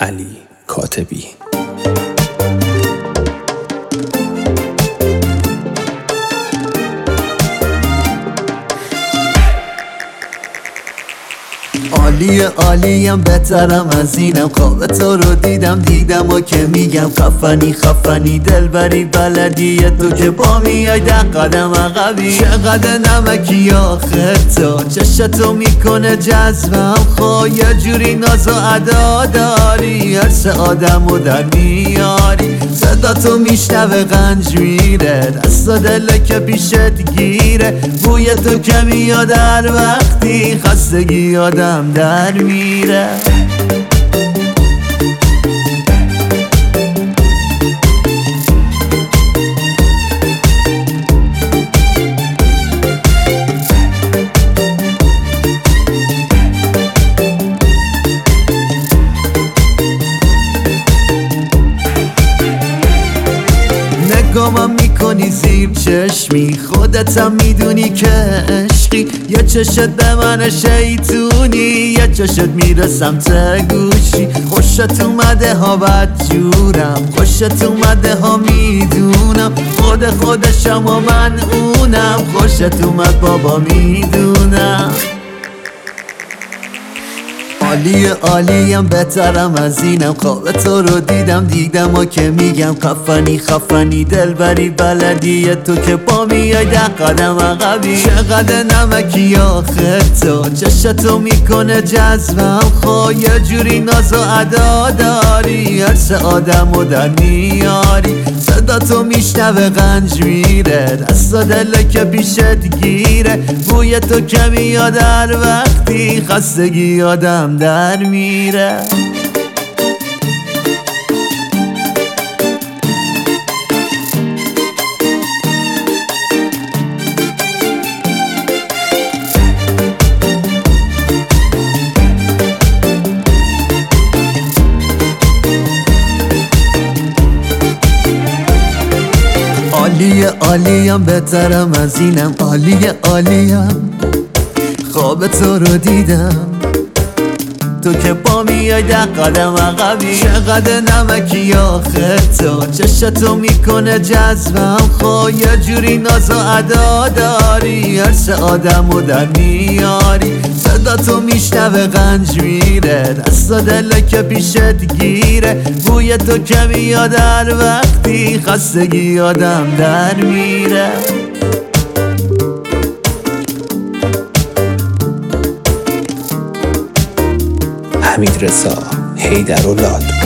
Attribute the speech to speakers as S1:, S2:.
S1: علی کاتبی.
S2: عالیه عالیم بهترم از اینم، خواب تو رو دیدم و که میگم خفنی دلبری بلدیه تو که با میای 10 قدم عقبی. چقدر نمکی آخر تو چشتو میکنه جذبم، خو یه جوری ناز و ادا داری، هر آدمو در میاری. صدا تو میشنوه غنج میره، دست و دل که پیشت گیره، بوی تو که میاد هر وقتی خستگی آدم در میره. نگامم میکنی زیر چشمی، خودتم میدونی که عشقی. یه چشت به من شیطونی، یه چشت میره سمت گوشی. خوشت اومده ها بدجورم، خوشت اومده ها میدونم، خودشم و من اونم، خوشت اومد بابا میدونم. عالیم بهترم از اینم، خواب تو رو دیدم و که میگم خفنی دلبری بلدیه تو که با میای 10 قدم عقبی. چقدر نمکی آخر تو چشتو میکنه جذبم، خو یه جوری ناز و ادا داری، هر آدمو در میاری. صدا تو میشنوه غنج میره، دست و دل که پیشت گیره، بوی تو که میاد هر وقتی خستگی آدم در میره. عالیم بهترم از اینم، عالیم خواب تو رو دیدم، تو که با میای 10 قدم عقبی. چقدر نمکی آخر تو چشتو میکنه جذبم، خو یه جوری ناز و ادا داری، هر آدمو در میاری. صدا تو میشنوه غنج میره، دست و دل که پیشت گیره، بوی تو که میاد هر وقتی خستگی آدم در میره.
S1: حمیدرضا حیدراللات.